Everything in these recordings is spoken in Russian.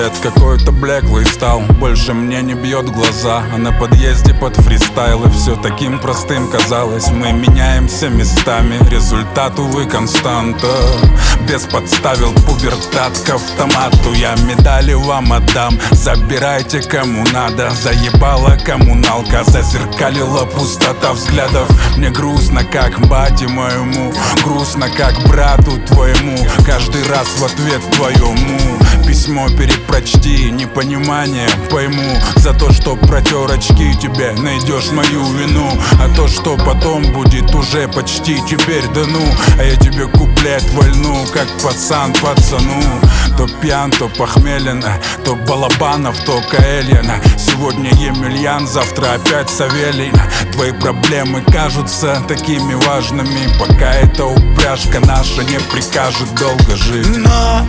Свет какой-то блеклый стал, больше мне не бьет глаза. А на подъезде под фристайл, и все таким простым казалось. Мы меняемся местами, результат, увы, константа. Без подставил пубертат к автомату. Я медали вам отдам, забирайте кому надо. Заебала коммуналка, зазеркалила пустота взглядов. Мне грустно, как бате моему, грустно, как брату твоему. Каждый раз в ответ твоему письмо перепрочти, непонимание пойму. За то, что протер очки, тебе найдешь мою вину. А то, что потом будет, уже почти теперь да ну. А я тебе куплет вольну, как пацан пацану. То пьян, то похмелен, то Балабанов, то Каэльяна. Сегодня Емельян, завтра опять Савелий. Твои проблемы кажутся такими важными, пока эта упряжка наша не прикажет долго жить. На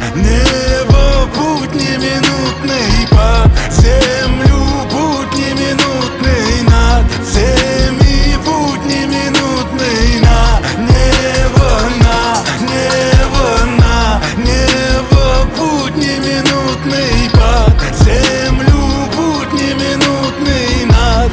небо путь неминутный, по землю путь неминутный, над всеми путь неминутный. На небо, на небо, на небо путь неминутный, по землю путь неминутный, над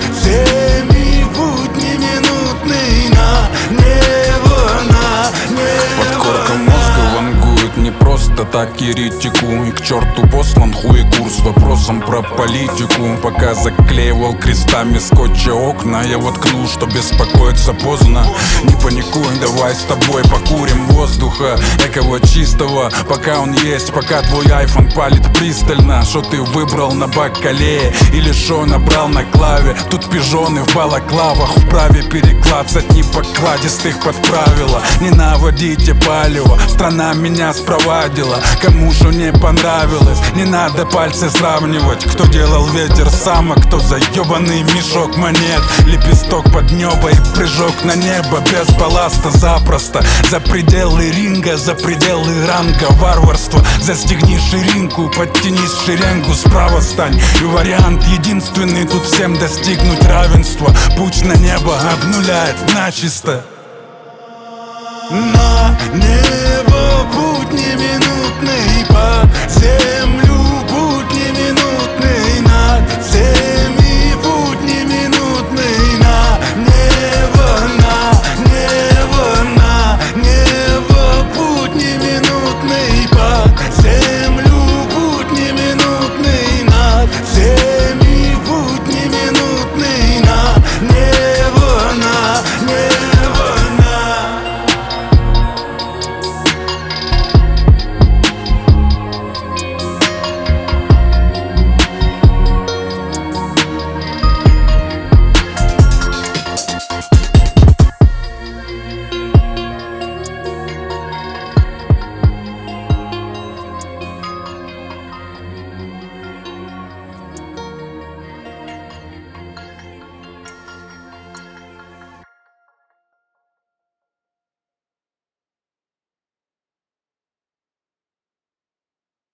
всеми путь неминутный. На небо, на небо. Подкорка мозга вангует не просто так еретику. И к черту послан хуй курс с вопросом про политику. Пока заклеивал крестами скотча окна, я воткнул, что беспокоиться поздно. Не паникуй, давай с тобой покурим воздуха экого чистого, пока он есть, пока твой айфон палит пристально. Что ты выбрал на бакалее или шо набрал на клаве? Тут пижоны в балаклавах вправе переклацать непокладистых под правила. Ненавидите палево, страна меня спровадила. Кому шо не понравилось, не надо пальцы сравнивать. Кто делал ветер сам, а кто заебанный мешок монет. Лепесток под небо и прыжок на небо без балласта запросто. За пределы ринга, за пределы ранга варварства. Застегни ширинку, подтянись в шеренгу, справа стань. И вариант единственный тут всем достигнуть равенства. Путь на небо обнуляет начисто. На небо